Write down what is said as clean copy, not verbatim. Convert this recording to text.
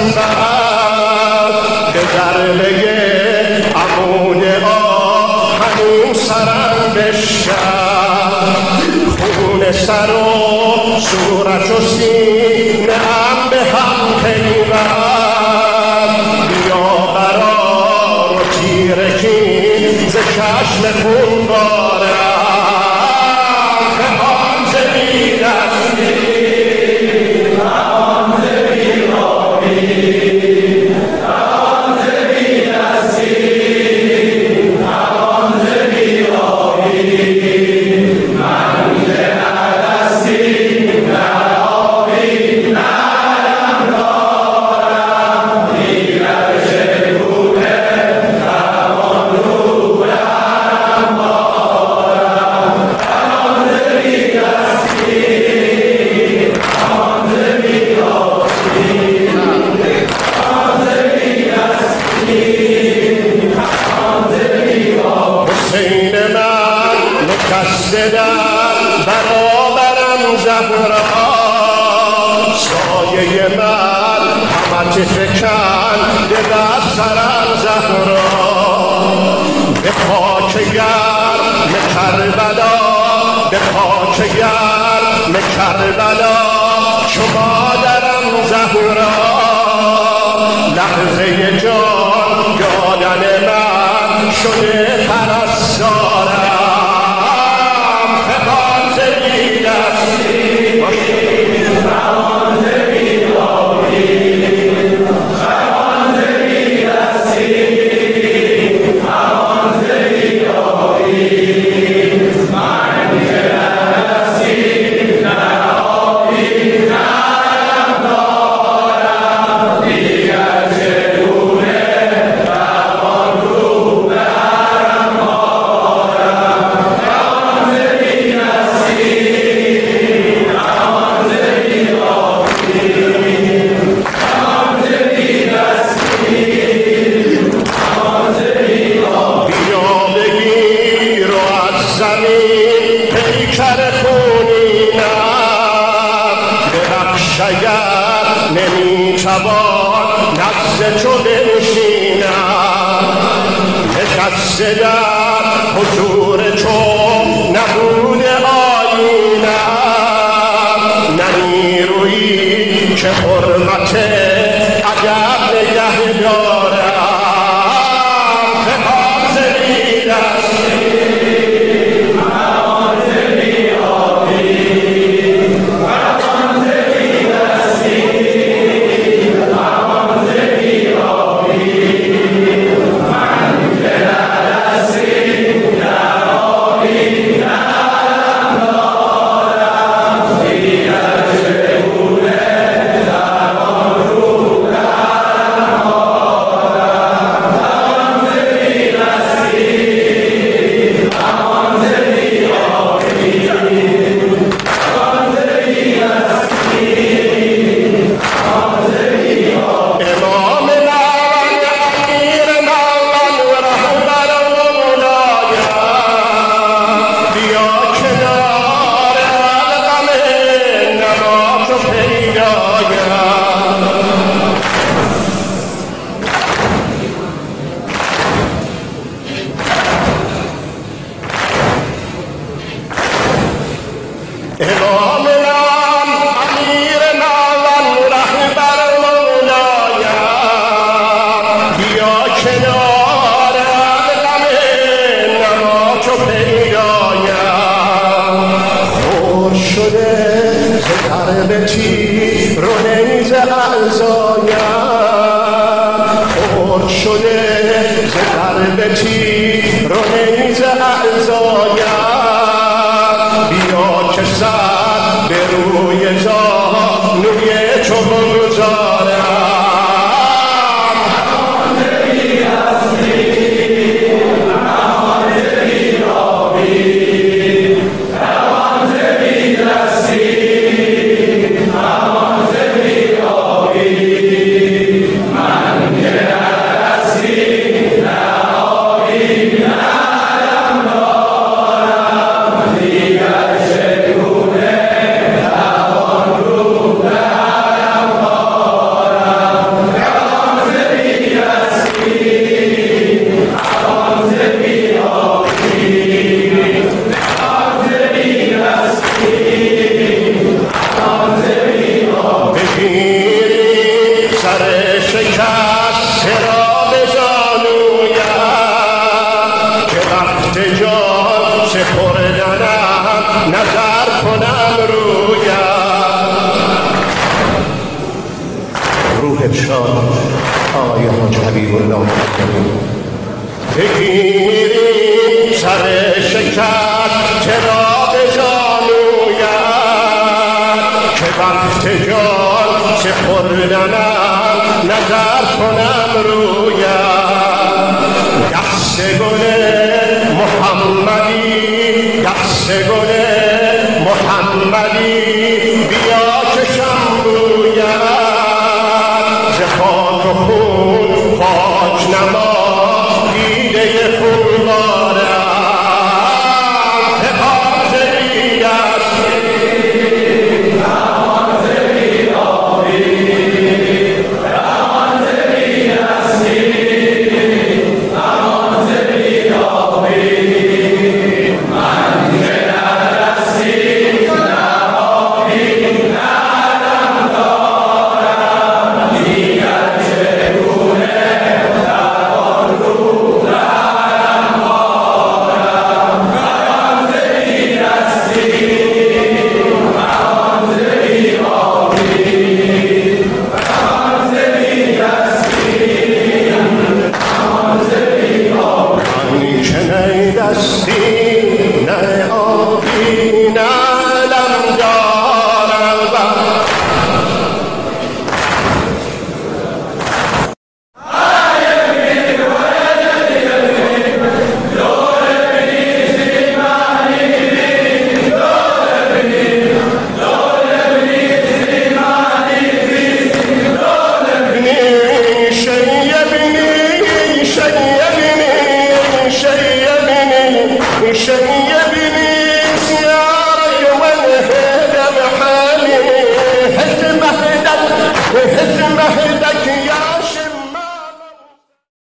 بعد به ضربه عمود آهنین سرم بشکن، خون سر و صورت و سینه ام به هم پیوند. بیا قرار و تیرگی ز چشم خون بارم، پنهان ز بی‌دستی پنهان ز بی‌رابی، پنهان ز بی‌دستی پنهان ز بی‌رابی. من که ندستی نه آبی نه علم دارم، دیگر چگونه توان رو به حرم بارم. پنهان ز بی‌دستی پنهان ز بی‌رابی، پنهان ز بی‌دستی پنهان ز بی‌رابی. حسین من نشسته در برابرم زهرا، سایه من همت فکنده بر سرم زهرا. به خاک گرم کربلا، به خاک گرم کربلا چو مادرم زهرا. لحظه جان دادن من شده پرستارم، پنهان ز بی‌دستی پنهان ز بی‌رابی، پنهان ز بی‌دستی پنهان ز بی‌رابی. من که ندستی نه آبی نه علم دارم، دیگر چگونه توان رو به حرم بارم. پنهان ز بی‌دستی پنهان ز بی‌رابی، پنهان ز بی‌دستی پنهان ز بی‌رابی. بیا بگیر و از زمین پیکر خونینم، ببخش اگر نمیتوان نزد تو بنشینم. نشسته در حضور تو نبود آیینم، نه نیرویی که حرمت ادب نگه دارم. پنهان ز بی‌دستی پنهان ز بی‌رابی، پنهان ز بی‌دستی پنهان ز بی‌رابی. من که ندستی نه آبی نه علم دارم، دیگر چگونه توان رو به حرم بارم. پنهان ز بی‌دستی پنهان ز بی‌رابی، پنهان ز بی‌دستی پنهان ز بی‌رابی. امام نوند امیر نوند و رهبر مولایم، بیا کنار الغم نماز و پیدایم. امام نام امیر نام رهبر مولایم، بیا کنار الغم نماز و پیدایم. خشک شده ز ضرب تیر و نیز اعضایم، خشک شده ز ضرب تیر و نیز اعضایم. بیا که سر به روی زانوی تو بگذارم. پنهان ز بی‌دستی پنهان ز بی‌رابی، پنهان ز بی‌دستی پنهان ز بی‌رابی. من که ندستی نه آبی نه علم دارم، دیگر چگونه توان رو به حرم بارم. نظر کنم روح شاد آقای حاج حبیب الله بگیریم سر شکر چراغ زانویم که وقت جان چه خوردنم نظر کنم رویم دست گل محمدی دست گل محمدی بیا کشم رویم ز خاک و خون پاک نما دیده خونبارم به حاضری